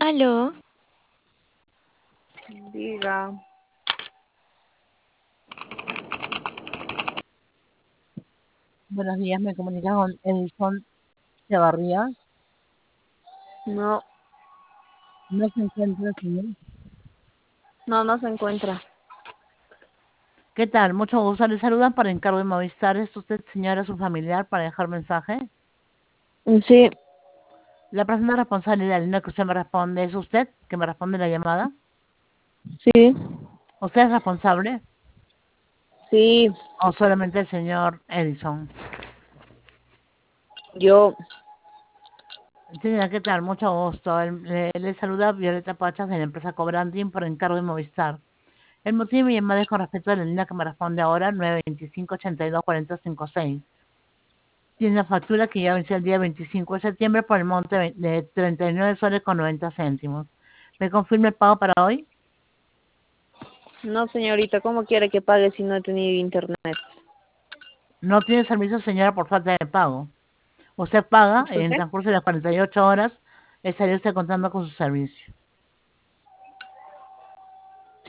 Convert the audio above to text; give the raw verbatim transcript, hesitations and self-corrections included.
Aló, Diga, Buenos días, me comunica con Edison Chavarría. no, No se encuentra, señor. no, no se encuentra. ¿Qué tal? Mucho gusto. Le saludan para encargo de Movistar. ¿Es usted, señora, su familiar para dejar mensaje? Sí, La persona responsable de la línea que usted me responde, ¿es usted que me responde la llamada? sí, ¿Usted es responsable? sí, ¿O solamente el señor Edison? yo, Señora, ¿qué tal? Mucho gusto. El- Le, le saluda Violeta Pachas de la empresa Cobrantin por encargo de Movistar. El motivo de mi llamada es con respecto a la línea que me responde ahora, nueve dos cinco, ocho dos cuatro cero cinco seis. Tiene una factura que ya venció el día veinticinco de septiembre por el monte de de treinta y nueve soles con noventa céntimos. ¿Me confirma el pago para hoy? no señorita, ¿cómo quiere que pague si no he tenido internet? No tiene servicio, señora, por falta de pago. Usted paga y en el ¿Usted? transcurso de las cuarenta y ocho horas estaría usted contando con su servicio.